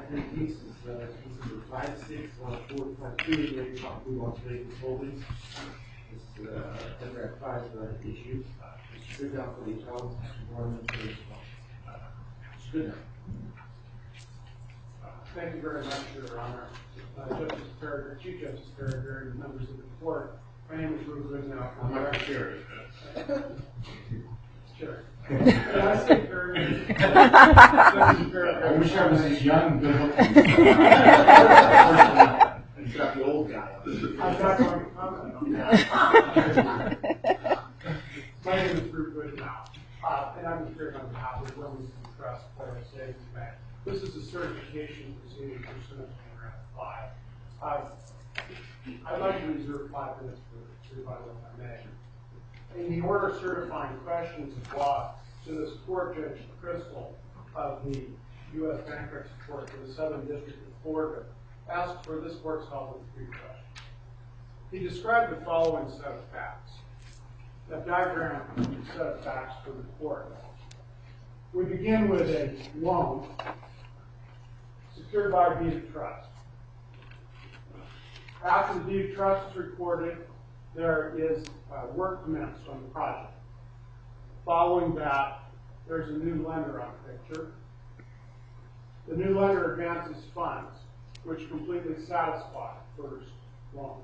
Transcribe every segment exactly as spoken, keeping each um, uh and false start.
three cases, uh, case number five six one four five two, Larry Blue Oaks Vegas Holdings. This is uh, paragraph five uh, issue. Uh, Mister Goodnow for the appellant, Mister Gorman for the response. Uh, Mister Goodnow. Thank you very much, Your Honor. Uh, Justice Farragher, Chief Justice Farragher, and members of the court. My name is Ruth Goodnow. I'm not sure. Sure. Did I say Farragher? Justice Farragher. I wish I was as young, good looking. He's got the old guy. I'm not going to comment on that. My name is Ruth Goodnow, uh, and I'm here on behalf of Wilmington Trust Federal Savings Bank. This is a certification proceeding pursuant to paragraph five. Uh, I'd like to reserve five minutes for rebuttal, if I may. In the order certifying questions of law to this court, Judge Crystal of the U S Bankruptcy Court for the Southern District of Florida asked for this court's help with three questions. He described the following set of facts. A diagram set of facts for the court. We begin with a loan secured by a deed of trust. After the deed of trust is recorded, there is uh, work commenced on the project. Following that, there's a new lender on the picture. The new lender advances funds, which completely satisfy the first loan.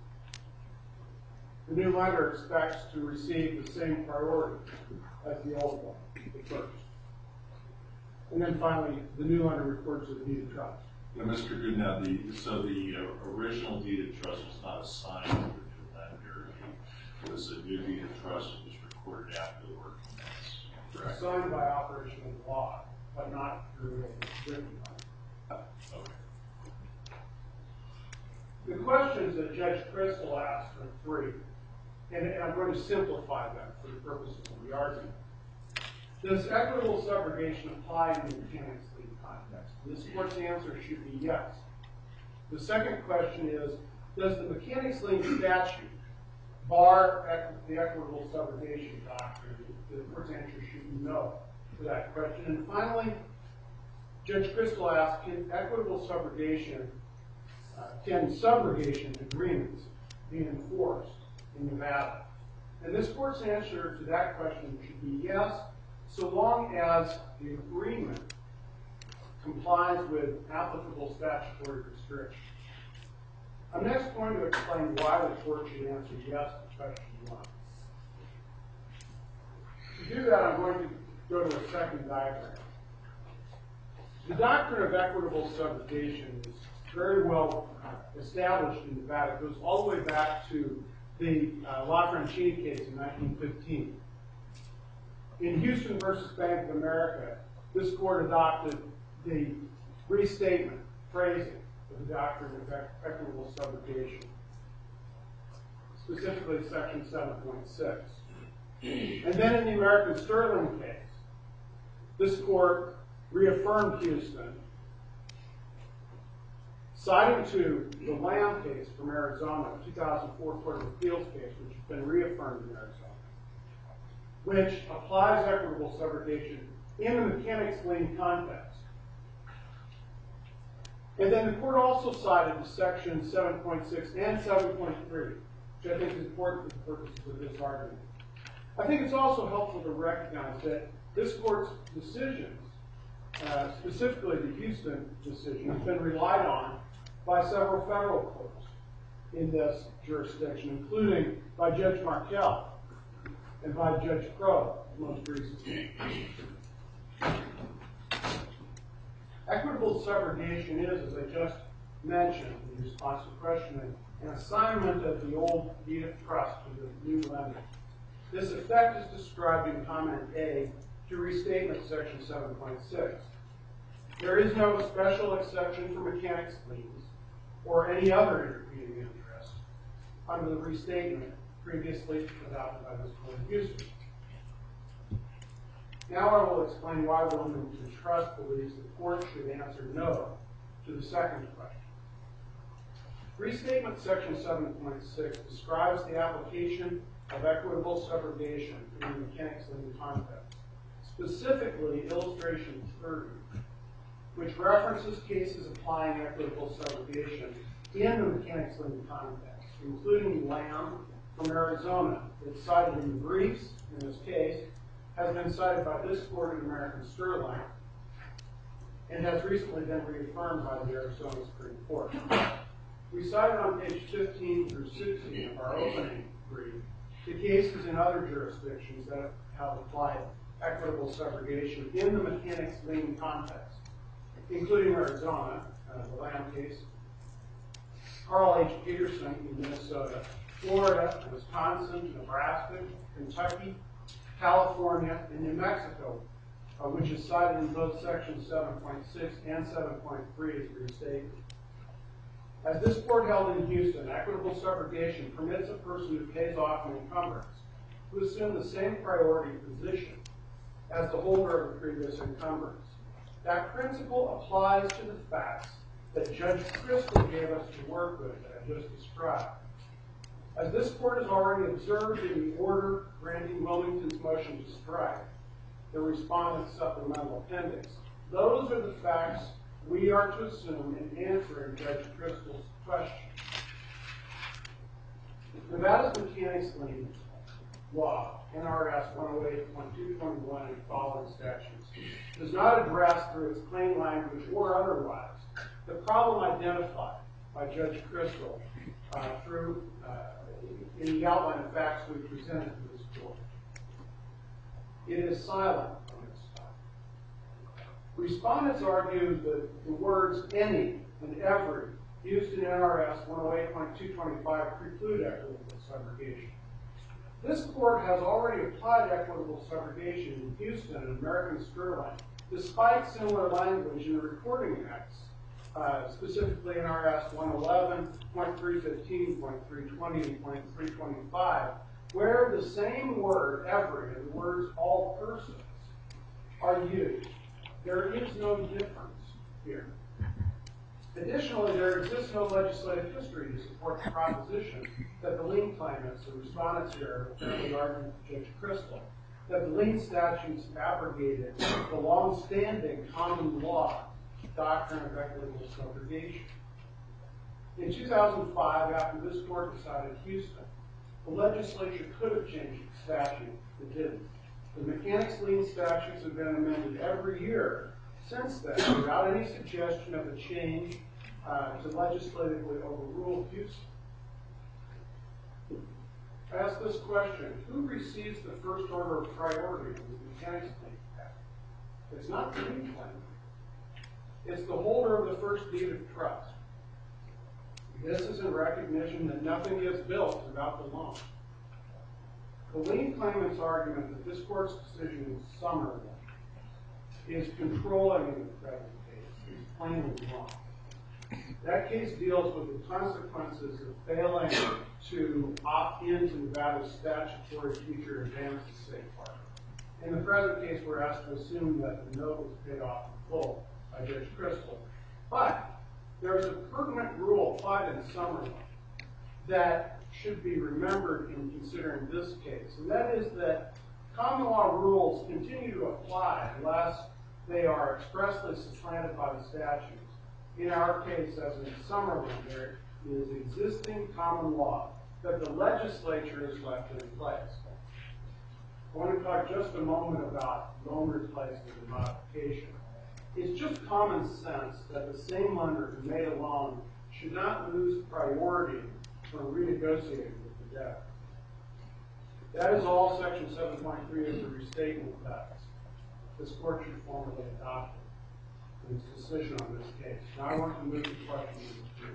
The new lender expects to receive the same priority as the old one, the first. And then finally, the new lender records the deed of trust. Now, Mister Goodnow, the, so the uh, original deed of trust was not assigned to the new lender. It was a new deed of trust that was recorded after the work commenced. Correct. Signed by operation of law, but not through a written one. Okay. The questions that Judge Crystal asked are three, and, and I'm going to simplify them for the purposes of the argument. Does equitable subrogation apply in the mechanics lien context? This court's answer should be yes. The second question is, does the mechanics lien statute bar equ the equitable subrogation doctrine? The court's answer should be no to that question. And finally, Judge Crystal asked, can equitable subrogation, uh, can subrogation agreements be enforced in Nevada? And this court's answer to that question should be yes, so long as the agreement complies with applicable statutory restrictions. I'm next going to explain why the court should answer yes to question one. To do that, I'm going to go to a second diagram. The doctrine of equitable subrogation is very well established in Nevada. It goes all the way back to the uh, La Francini case in nineteen fifteen. In Houston versus Bank of America, this court adopted the restatement phrasing of the doctrine of equitable subrogation, specifically section seven point six. And then in the American Sterling case, this court reaffirmed Houston, citing to the Lamb case from Arizona, a two thousand four Court of Appeals case, which has been reaffirmed in Arizona, which applies equitable subrogation in the mechanics lien context. And then the court also cited to section seven point six and seven point three, which I think is important for the purposes of this argument. I think it's also helpful to recognize that this court's decisions, uh, specifically the Houston decision, has been relied on by several federal courts in this jurisdiction, including by Judge Markell and by Judge Crow, most recently. Equitable subrogation is, as I just mentioned in response to the question, an assignment of the old deed of trust to the new lender. This effect is described in comment A to restatement section seven point six. There is no special exception for mechanics liens or any other intervening interest under the restatement previously adopted by this court of Houston. Now I will explain why Wilmington Trust believes the court should answer no to the second question. Restatement section seven point six describes the application of equitable subrogation in the mechanics lien context. Specifically, illustration thirty which references cases applying equitable subrogation in the mechanics lien context, including Lamb from Arizona. It's cited in the briefs in this case, has been cited by this court in American Sterling, and has recently been reaffirmed by the Arizona Supreme Court. We cited on page fifteen through sixteen of our opening brief the cases in other jurisdictions that have applied equitable subrogation in the mechanics lien context, including Arizona, uh, the Lamb case, Carl H. Peterson in Minnesota, Florida, Wisconsin, Nebraska, Kentucky, California, and New Mexico, uh, which is cited in both sections seven point six and seven point three as restated. As this court held in Houston, equitable subrogation permits a person who pays off an encumbrance to assume the same priority position as the holder of the previous encumbrance. That principle applies to the facts that Judge Crystal gave us to work with that I just described. As this court has already observed in the order granting Wilmington's motion to strike, the respondent's supplemental appendix, those are the facts we are to assume in answering Judge Crystal's question. Nevada's mechanics lien law, N R S one oh eight point two twenty-one and following statutes, does not address through its plain language or otherwise the problem identified by Judge Crystal uh, through uh, in the outline of facts we presented to this court. It is silent on this topic. Respondents argue that the words any and every used in N R S one oh eight point two twenty-five preclude equitable subrogation. This court has already applied equitable subrogation in Houston and American Sterling, despite similar language in the recording acts, uh, specifically N R S one eleven point three fifteen point three twenty and point three twenty-five, where the same word, every, and the words all persons are used. There is no difference here. Additionally, there exists no legislative history to support the proposition that the lien claimants, the respondents here, apparently argued to Judge Crystal, that the lien statutes abrogated the long-standing common law doctrine of equitable subrogation. In two thousand five, after this court decided Houston, the legislature could have changed the statute. It didn't. The mechanics lien statutes have been amended every year since then without any suggestion of a change uh, to legislatively overrule Houston. I ask this question: who receives the first order of priority in the mechanics lien act? It's not the lien claimant. It's the holder of the first deed of trust. This is in recognition that nothing gets built without the loan. The lien claimant's argument that this court's decision in Summerlin is controlling in the present case is plainly wrong. That case deals with the consequences of failing to opt into Nevada's statutory future advance to safe harbor. In the present case, we're asked to assume that the note was paid off in full by Judge Crystal. But there's a pertinent rule applied in Summerlin that should be remembered in considering this case, and that is that common law rules continue to apply unless they are expressly supplanted by the statutes. In our case, as in Summerlin, there is existing common law that the legislature has left in place. I want to talk just a moment about loan replacement and modification. It's just common sense that the same lender who made a loan should not lose priority when renegotiating with the debtor. That is all Section seven point three of the restatement does. This court should formally adopt it in its decision on this case. Now I want to move to question number three.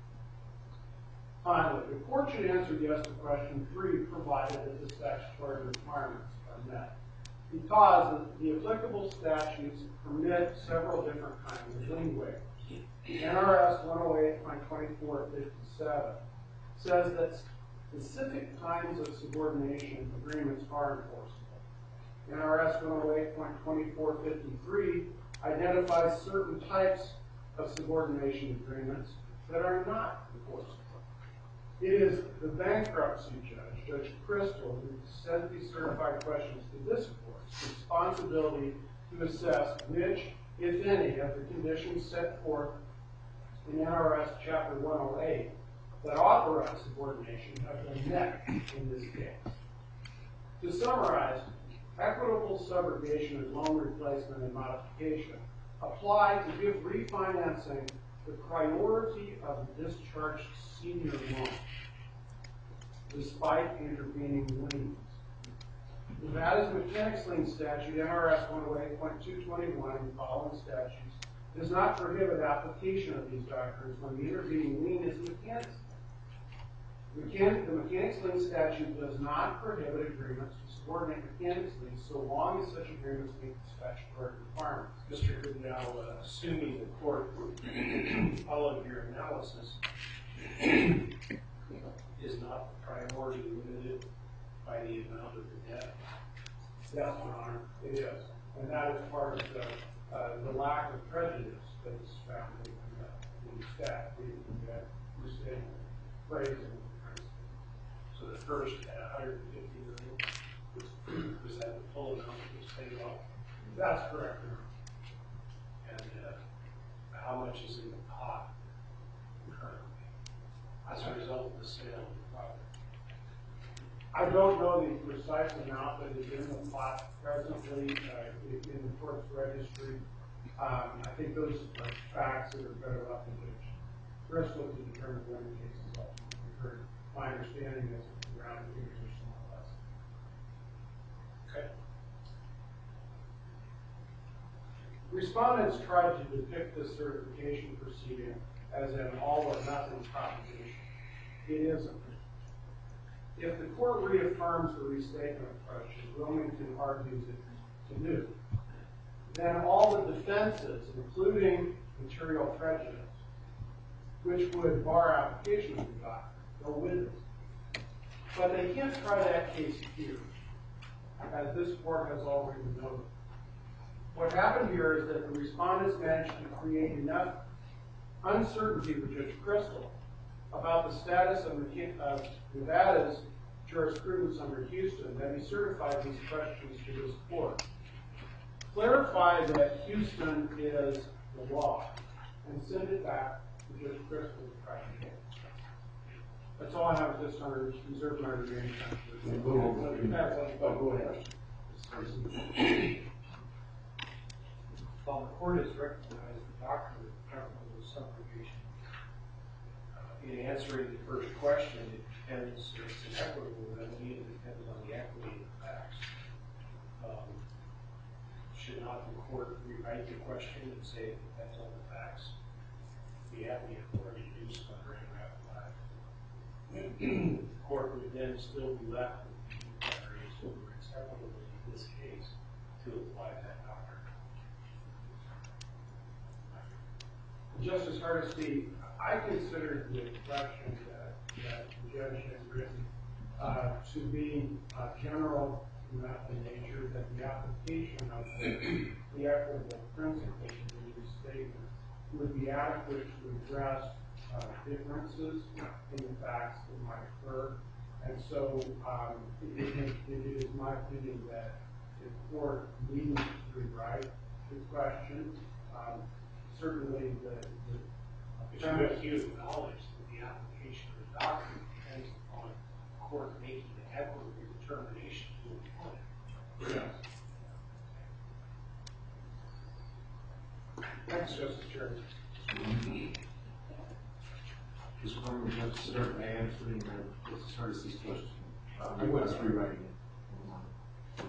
Finally, the court should answer yes to question three, provided that the statutory requirements are met. Because the applicable statutes permit several different kinds of lien waivers. N R S one oh eight point twenty-four fifty-seven says that specific kinds of subordination agreements are enforceable. N R S one oh eight point twenty-four fifty-three identifies certain types of subordination agreements that are not enforceable. It is the bankruptcy judge, Judge Crystal, who sent these certified questions to this court's responsibility to assess which if any, of the conditions set forth in N R S Chapter one oh eight that authorize subordination have been met in this case. To summarize, equitable subrogation of loan replacement and modification apply to give refinancing the priority of the discharged senior loan, despite intervening liens. Nevada's mechanics lien statute, N R S one oh eight point two twenty-one, and following statutes, does not prohibit application of these doctrines when the intervening lien is mechanics lien. Mechan- the mechanics lien statute does not prohibit agreements to subordinate mechanics liens so long as such agreements meet the statutory requirements. Mister Goodnow, uh, assuming the court followed your analysis, is not the priority limited by the amount of the debt? Yes, Your Honor, it is. And that is part of the, uh, the lack of prejudice that is found in the, in the stat, the, the restatement, phrasing. So the first at one hundred fifty million, was, was that the full amount that was paid off? That's correct, Your Honor. And uh, how much is in the pot currently as a result of the sale of the property? I don't know the precise amount that is in the pot presently uh, in in the court's registry. Um, I think those are facts that are better left to Judge Crystal to determine when the case is ultimately heard. My understanding is around the figures are somewhat less. Okay. Respondents tried to depict this certification proceeding as an all or nothing proposition. It isn't. If the court reaffirms the restatement approach, as Wilmington argues it to do, then all the defenses, including material prejudice, which would bar application of the doctrine, go with it. But they can't try that case here, as this court has already noted. What happened here is that the respondents managed to create enough uncertainty for Judge Crystal about the status of, of Nevada's jurisprudence under Houston that he certified these questions to this court. Clarify that Houston is the law and send it back to Judge Crystal to try the case. That's all I have at this time. I reserve my remaining time. Oh, go ahead. While the court has recognized the doctrine of equitable subrogation, uh, in answering the first question, it depends, it's an equitable remedy, it depends on the equity of the facts. Um, should not the court rewrite the question and say it depends on the facts? We have the authority to do so under paragraph five. The court would then still be left with the areas where it's equitable in this case to apply that doctrine. Justice Hardesty, I consider the question that, that the judge has written uh, to be uh, general enough in nature that the application of the, the equitable principles in the statement would be adequate to address uh, differences in the facts that might occur. And so um, it, it, it is my opinion that the court needs to rewrite the question. Um, certainly the, the But you have to acknowledge that the application of the doctrine depends upon the court making an equitable determination to apply it. Yes. Thanks, Justice Chair. Mister Farmer, would you like to start by answering uh, Justice Hardesty's question? Uh, I was rewriting it.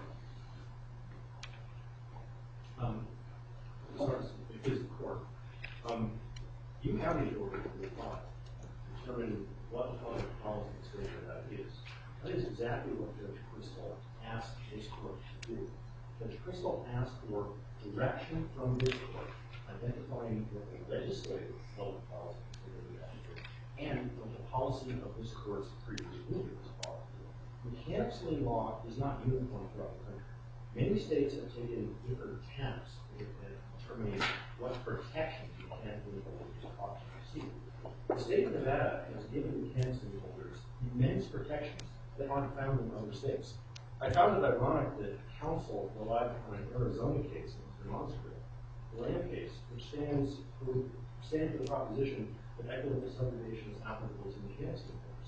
Um, as far as it is the court, um, you have the authority to apply, determine what the public policy exposure that is. That is exactly what Judge Crystal asked this court to do. Judge Crystal asked for direction from this court, identifying what the legislative public policy and what the policy of this court's previous ruling was policy. Mechanics lien law is not uniform throughout the country. Many states have taken different attempts in determining what protections mechanics lien holders ought to receive. The state of Nevada has given mechanics lien holders immense protections that aren't found in other states. I found it ironic that counsel relied on an Arizona case in Vermont. the Lamb case, which stands for, stands for the proposition that equitable subrogation is applicable to mechanics lien holders.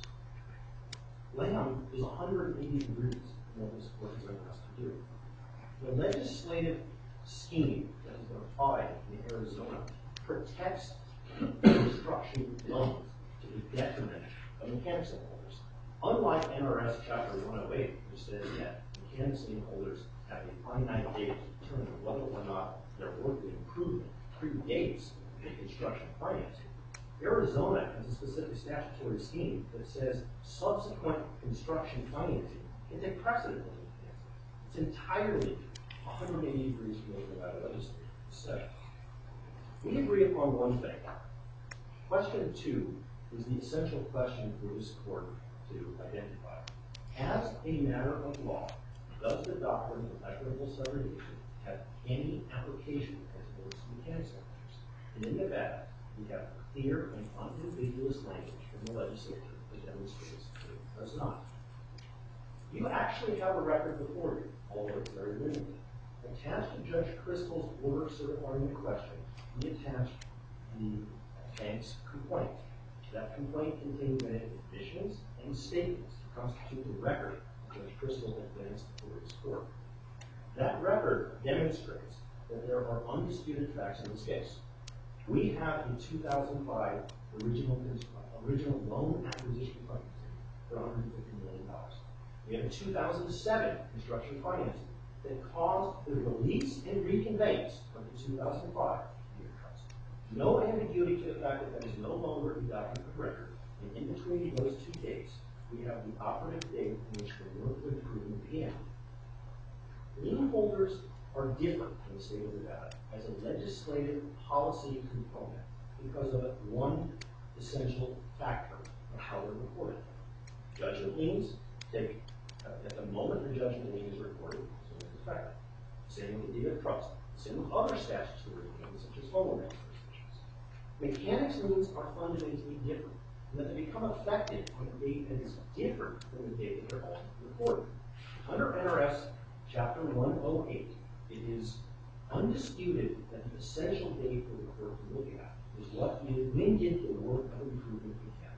Lamb is one hundred eighty degrees from what this court has asked to do. The legislative scheme that has been applied in Arizona protects construction loans to the detriment of mechanics lien holders. Unlike N R S Chapter one oh eight, which says that mechanics lien holders have a finite date to determine whether or not their work of improvement predates the construction financing, Arizona has a specific statutory scheme that says subsequent construction financing can take precedent over financing. It's entirely one hundred eighty degrees from what the Nevada legislature said. We agree upon one thing. Question two is the essential question for this court to identify. As a matter of law, does the doctrine of equitable subrogation have any application as it relates to mechanics lien holders? And in Nevada, we have clear and unambiguous language from the legislature that demonstrates that it does not. You actually have a record before you, although it's very limited. Attached to Judge Crystal's order certifying the question, we attached the bank's complaint. That complaint contains many admissions and statements to constitute the record Judge Crystal advanced before this court. That record demonstrates that there are undisputed facts in this case. We have a two thousand five original, original loan acquisition financing for one hundred fifty million dollars. We have a two thousand seven construction financing that caused the release and reconveyance of the two thousand five unit trust. No ambiguity to the fact that that is no longer a document of record. And in between those two dates, we have the operative date in which the work of improvement began. Lien holders are different in the state of Nevada as a legislative policy component because of one essential factor of how they're reported. Judgment liens take, uh, at the moment the judgment lien is reported, so it's effective. Same with the deed of trust. Same with other statutory liens, such as homeowner jurisdictions. Mechanics liens are fundamentally different, and that they become effective on a date that is different from the date that they're all reported. Under N R S Chapter one oh eight, it is undisputed that the essential date for the court to look at is what is when did the work of improvement begin.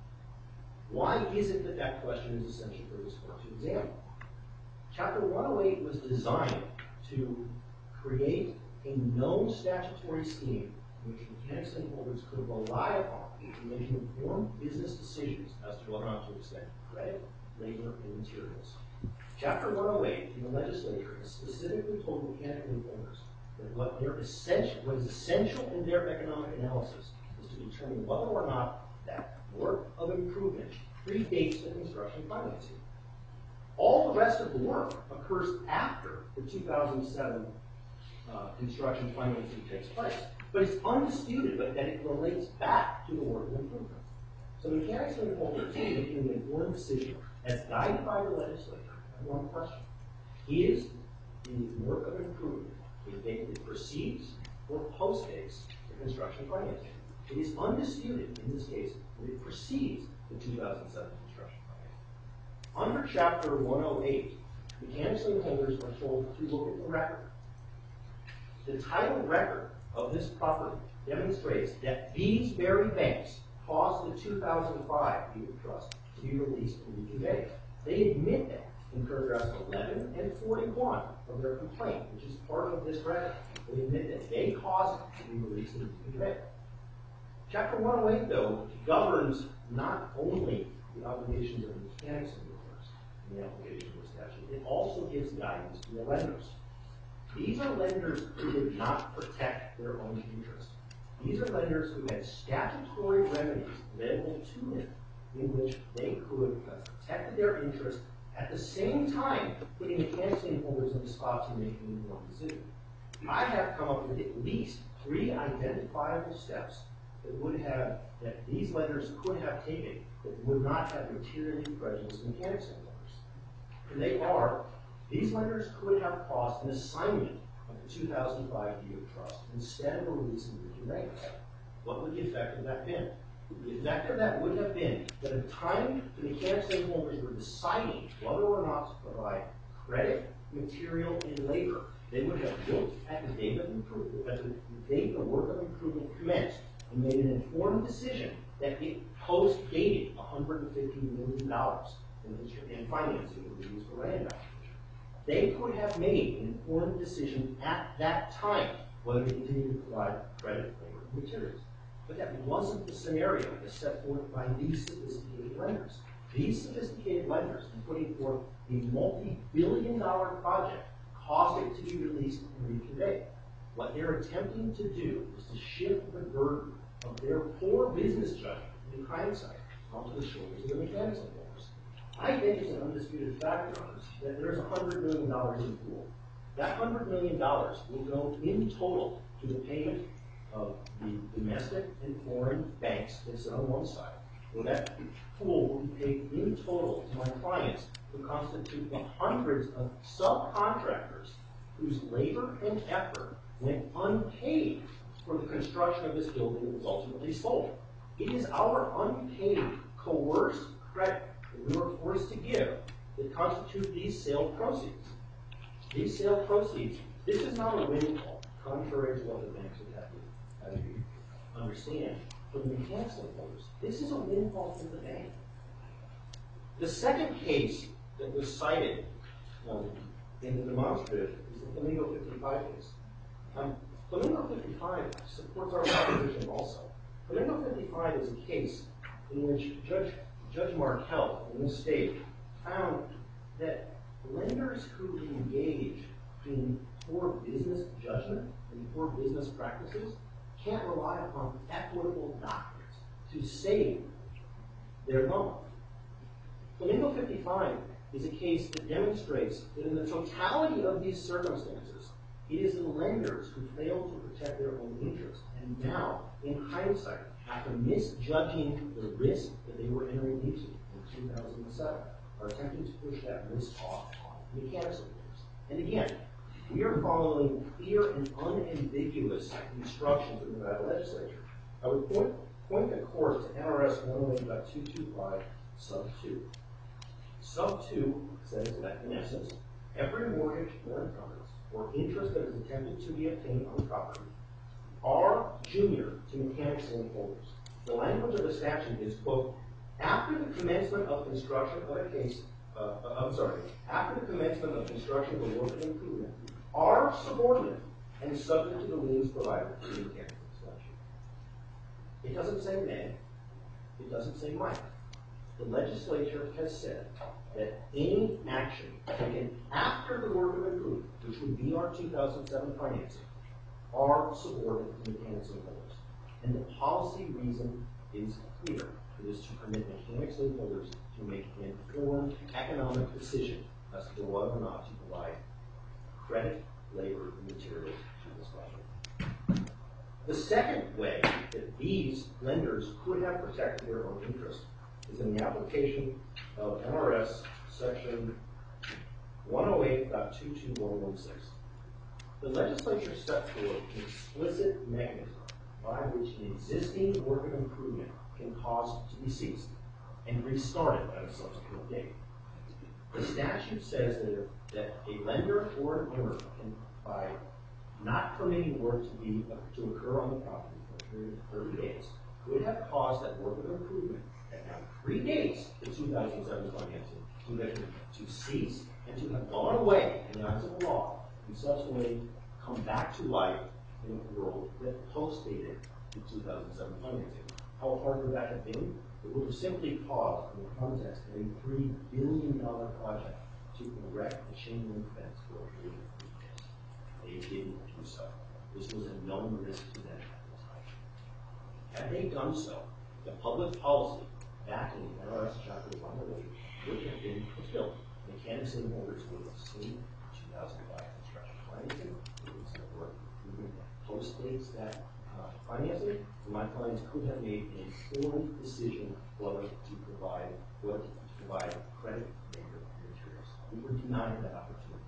Why is it that that question is essential for this court to examine? Chapter one oh eight was designed to create a known statutory scheme in which mechanics lien holders could rely upon in making informed business decisions as to whether or not to extend credit, labor, and materials. Chapter one oh eight in the legislature has specifically told mechanics lien holders that what, their essential, what is essential in their economic analysis is to determine whether or not that work of improvement predates the construction financing. All the rest of the work occurs after the two thousand seven uh, construction financing takes place. But it's undisputed that it relates back to the work of improvement. So mechanics lien holders are making an informed decision as guided by the legislature. One question. Is the work of improvement a date that precedes or postdates the construction financing? It is undisputed in this case that it precedes the two thousand seven construction financing. Under Chapter one oh eight, mechanics lien holders are told to look at the record. The title record of this property demonstrates that these very banks caused the two thousand five unit trust to be released and reconveyed. They admit that in paragraphs eleven and forty-one of their complaint, which is part of this record. They admit that they caused it to be released and reconveyed. Chapter one oh eight, though, governs not only the obligations of mechanics lien holders in the application of the statute, it also gives guidance to the lenders. These are lenders who did not protect their own interest. These are lenders who had statutory remedies available to them in which they could have protected their interest at the same time putting mechanics lien holders in the spot to make an informed decision. I have come up with at least three identifiable steps that would have, that these lenders could have taken that would not have materially prejudiced mechanics lien holders. And they are, these lenders could have caused an assignment of the two thousand five deed of trust instead of a release and reconveyance. What would the effect of that been? The effect of that would have been that at the time the mechanics lien holders were deciding whether or not to provide credit, material, and labor they would have looked at the date of improvement, at the date the work of improvement commenced, and made an informed decision that it post-dated one hundred fifty million dollars in, in financing that was used for land acquisition. They could have made an informed decision at that time whether to continue to provide credit, labor, and materials. But that wasn't the scenario as set forth by these sophisticated lenders. These sophisticated lenders, in putting forth a multi-billion dollar project, caused it to be released and reconveyed. What they're attempting to do is to shift the burden of their poor business judgment in hindsight onto the shoulders of the mechanics holders. I think it's an undisputed fact, Your Honors, that there's one hundred million dollars in the pool. That one hundred million dollars will go in total to the payment of the domestic and foreign banks that sit on one side. Well, that pool will be paid in total to my clients, who constitute the hundreds of subcontractors whose labor and effort went unpaid for the construction of this building that was ultimately sold. It is our unpaid, coerced credit that we were forced to give that constitute these sale proceeds. These sale proceeds, this is not a windfall, contrary to what the banks would have you, have you understand. For the mechanics holders, this is a windfall to the bank. The second case that was cited um, in the demonstrative is the Flamingo fifty-five case. Um, Flamingo fifty-five supports our proposition also. Flamingo fifty-five is a case in which Judge, Judge Markell in this state found that lenders who engage in poor business judgment and poor business practices can't rely upon equitable doctrines to save their loan. Flamingo fifty-five is a case that demonstrates that in the totality of these circumstances, it is the lenders who fail to protect their own interests. And now, in hindsight, after misjudging the risk that they were entering into in two thousand seven, are attempting to push that risk off on the mechanics holders. And again, we are following clear and unambiguous instructions of the Nevada legislature. I would point, point the court to N R S one oh eight point two two five sub two. Sub two says that, in essence, every mortgage or encumbrance or interest that is attempted to be obtained on property are junior to mechanics lien holders. The language of the statute is, quote, after the commencement of construction of a case, uh, I'm sorry, after the commencement of construction of a work of improvement, are subordinate and subject to the liens provided for the mechanics statute. It doesn't say may, it doesn't say might. The legislature has said that any action taken after the work of improvement, which would be our two thousand seven financing, are subordinate to mechanics lien holders. And the policy reason is clear. It is to permit mechanics lien holders to make an informed economic decision as to whether or not to provide credit, labor, and materials to this project. The second way that these lenders could have protected their own interest is in the application of N R S section one oh eight point two two one one six. The legislature set forth an explicit mechanism by which an existing work of improvement can cause to be ceased and restarted at a subsequent date. The statute says that, if, that a lender or an owner can, by not permitting work to be to occur on the property for a period of thirty days, would have caused that work of improvement that now predates the two thousand seven financing to, have, to cease and to have gone away in the eyes of the law and subsequently come back to life in a world that post-dated the two thousand seven financing. How hard would that have been? It would have simply paused in the context of a three billion dollar project to erect a chain link fence for a period of three days. They didn't do so. This was a known risk to them at the time. Had they done so, the public policy back in the N R S chapter one oh eight would have been fulfilled. Mechanics lien holders would have seen two thousand five construction financing. It was a work improvement post-dates that uh, financing. My clients could have made an informed decision whether to provide whether to provide credit, labor, and materials. We were denied that opportunity.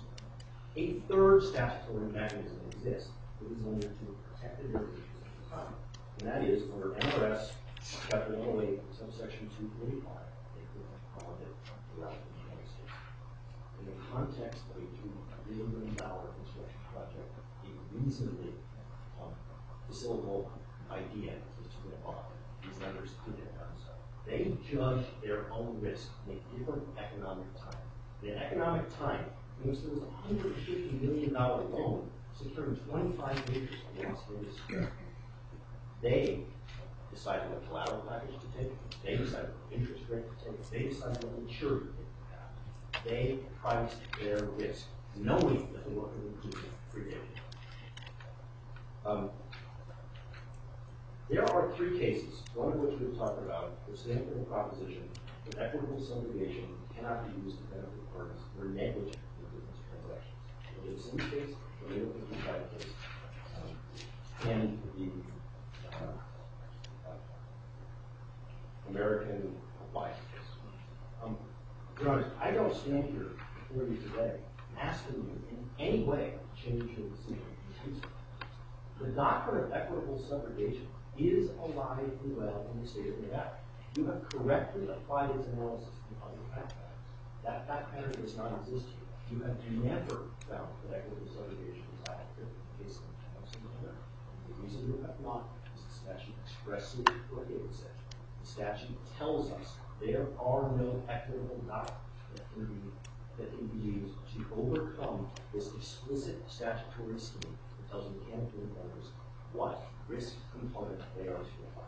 A third statutory mechanism exists that is under to protect the interests of the time, and that is under N R S chapter one oh eight, subsection two forty-five. They could have called it throughout the United States. In the context of a two billion dollar project a reasonably um, facilitable idea is to go on. These lenders could have done so. They judge their own risk in a different economic time. In an economic time in which there was a one hundred fifty million dollars loan securing twenty-five acres of Las Vegas Strip, they decided what collateral package to take, they decided what interest rate to take, they decided what maturity date to have. They priced their risk, knowing that the worker would do it predated. Um, there are three cases, one of which we've talked about, which stand for the proposition that equitable subrogation cannot be used to benefit parties who are negligent in business transactions. The Sim case, the Legal fifty-five case, um, and the uh, uh, American life case. Um, Your Honor, I don't stand here before you today asking you in any way to change your decision in Houston. The doctrine of equitable subrogation is alive and well in the state of Nevada. You have correctly applied its analysis in other fact patterns. That fact pattern does not exist here. You have never found that equitable subrogation is applicable in the case of Thompson Miller. The reason you have not is the statute expressly prohibits it. The statute tells us there are no equitable doctrines that can be that can be used to overcome this explicit statutory scheme that tells mechanical lenders what risk component they are to apply.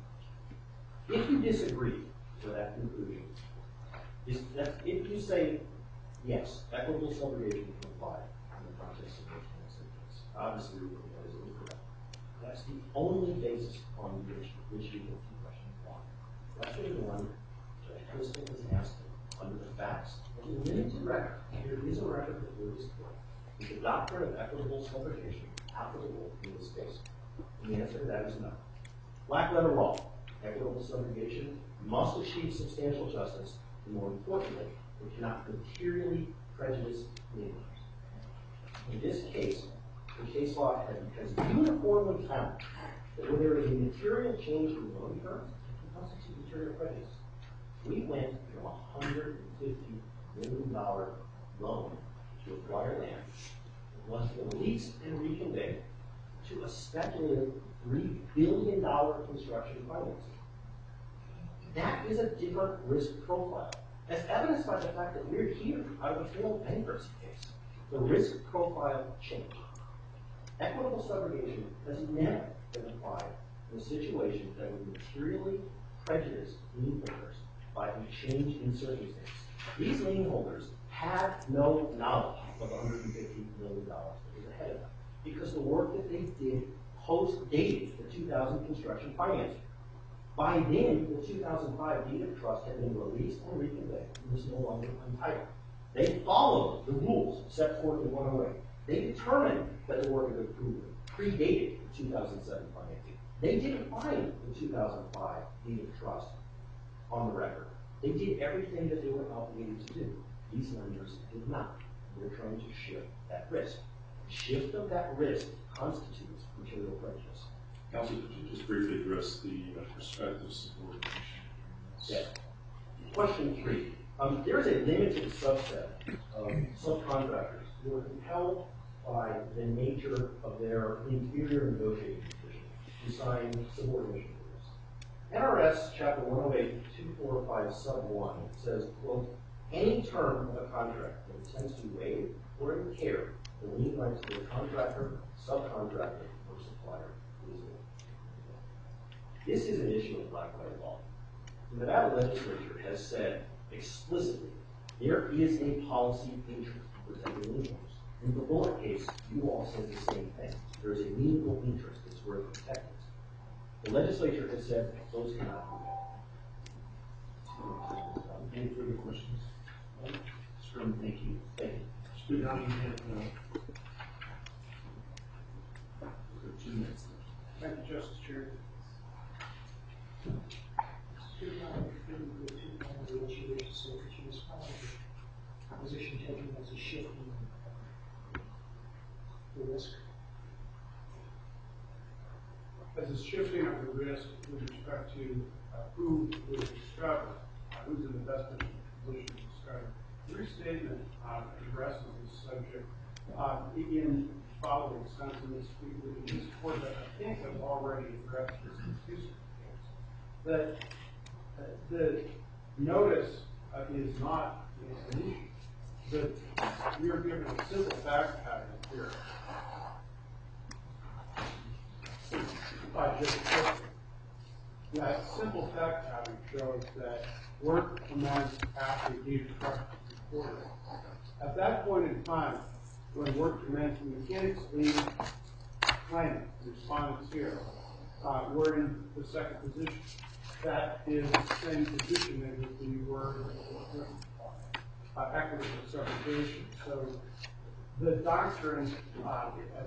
If you disagree with that conclusion, is that if you say yes, equitable subrogation can apply in the context of the case, obviously that is incorrect. That's the only basis on which which you can question why. Question one, Judge Crystal has asked under the facts of the limited record, there is a record before this court, is the doctrine of equitable subrogation applicable in this case? And the answer to that is no. Black letter law, equitable subrogation must achieve substantial justice, and more importantly, it cannot materially prejudice neighbors. In this case, the case law has, has uniformly found that when there is a material change in loan terms, it can constitute material prejudice. We went from a one hundred fifty million dollars loan to acquire land that was released and reconveyed to a speculative three billion dollars construction financing. That is a different risk profile, as evidenced by the fact that we're here out of a failed bankruptcy case. The risk profile changed. Equitable subrogation has never been applied in a situation that would materially prejudice lien holders by a change in circumstance. These lien holders had no knowledge of the one hundred fifty million dollars that was ahead of them, because the work that they did post-dated the two thousand construction financing. By then, the two thousand five deed of trust had been released and reconveyed and was no longer untitled. They followed the rules set forth in one oh eight. They determined that the work had been predated the two thousand seven financing. They didn't find the two thousand five deed of trust on the record. They did everything that they were obligated to do. These lenders did not. They're trying to shift that risk. The shift of that risk constitutes material prejudice. Counsel, could you just briefly address the uh, prospective subordination? Yes. Question three. Um, there is a limited subset of subcontractors who are compelled by the nature of their inferior negotiating position to sign subordination agreements. N R S Chapter one oh eight, two forty-five, sub one says, quote, any term of a contract that intends to waive or impair the lien rights of a contractor, subcontractor, or supplier is illegal. This is an issue of black letter law. The Nevada legislature has said explicitly there is a policy interest in protecting lien holders. In the Bullock case, you all said the same thing. There is a legal interest that's worth protecting. The legislature has said those cannot be met. Any further questions? Sir, thank you. Thank you. Mr. Downey, you have uh, two minutes. Thank you, Justice Chair. Position taken as a shift in the risk. As a shifting of the risk with respect to uh, who will discover, uh, who's in the best position to discover. Your statement uh, addresses this subject. Uh, in following sentiments in this court that I think have already addressed this in two cases. That uh, the notice uh, is not an issue. That we are given a simple fact pattern here. By just that simple fact pattern shows that work commenced after the deed of trust was recorded. At that point in time, when work commenced, the mechanics lien claimant, the respondents here, uh, were in the second position. That is the same position as if we were uh, equitable subrogation. So the doctrine uh,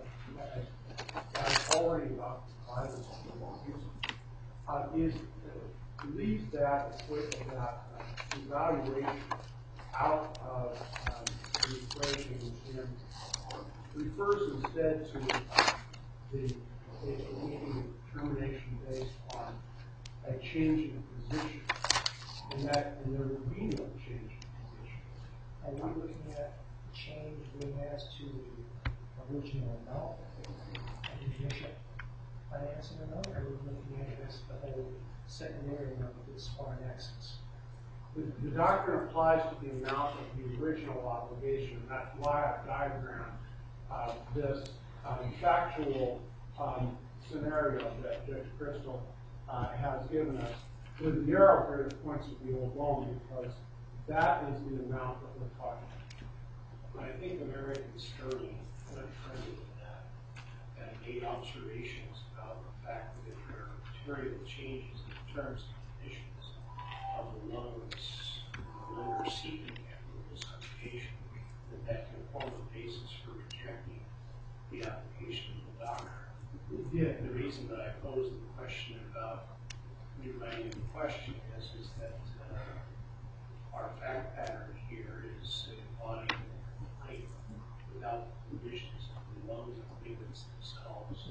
has already adopted by this uh, is uh, leaves that equation, that uh, evaluation out of um, the equation and refers instead to the, the making a determination based on a change in position, and that and there would be no change in position. Are we looking at change being as to the original amount and the initial financing amount, or are we looking at it as the whole secondary amount of this foreign access? The, the doctrine applies to the amount of the original obligation. That's why I've diagrammed uh, this um, factual um, scenario that Judge Crystal uh, has given us with the narrow period of points of the old loan, because that is the amount that we're talking about. I think American Sterling went further than that and made observations about the fact that if there are material changes in the terms and conditions of the loans, the lender seeking equitable subrogation, that that can form a basis for rejecting the application of the doctrine. Yeah. The reason that I posed the question about rewriting the question is, is that uh, our fact pattern here is embodying the claim without the provisions of the loans and payments themselves.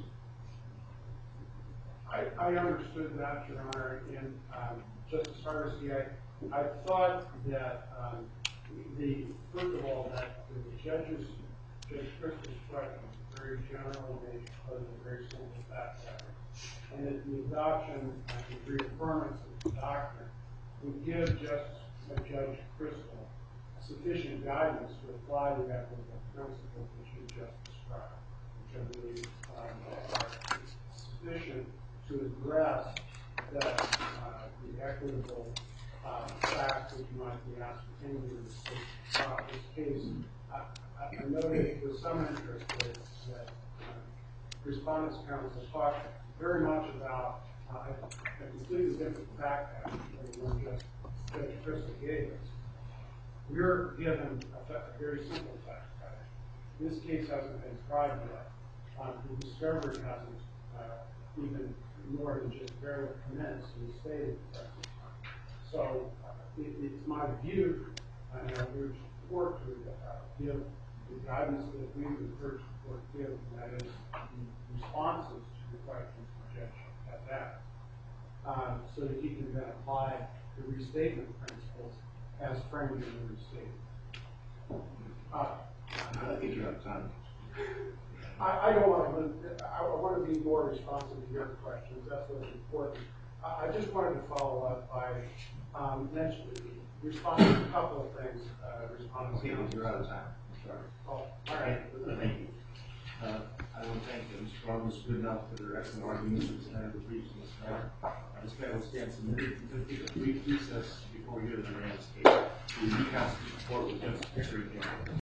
I, I understood that, Your Honor, and um, Justice Hardesty, I, I thought that um, the, first of all, that the judges, Judge Crystal's question was very general and they posed a very simple fact pattern, and that the adoption and the reaffirmance of the doctrine would give Justice uh, Judge Crystal sufficient guidance to apply the equitable principles which you just described, which I believe um, are sufficient to address that uh, the equitable uh, facts which might be ascertained in this case. Uh, this case I, I noted with some interest that, that uh, Respondents' Counsel talked very much about uh, a completely different fact pattern than the one Judge, Judge Crystal gave us. We're given a, a very simple fact pattern. This case hasn't been tried yet. Uh, the discovery hasn't uh, even more than just barely commenced in the state at the present time. So uh, it, it's my view, and I urge the court to uh, give the guidance that we would urge the court to give, and that is the responses to the questions the judge has asked, um, so that he can then apply the restatement principles as framed in the restatement. Uh, I think you're out of time. I, I don't want to, I want to be more responsive to your questions. That's what's important. I, I just wanted to follow up by um, mentioning, responding to a couple of things. Uh, responding to You're out of time. I'm sorry. Oh, all right. Thank you. Uh, I want to thank uh, Mister Roberts, good enough for their excellent arguments and standard the briefs in this matter. Uh, this matter will stand submitted. We're going to take a brief recess before we hear the Rand's case. The Constitutional Court will just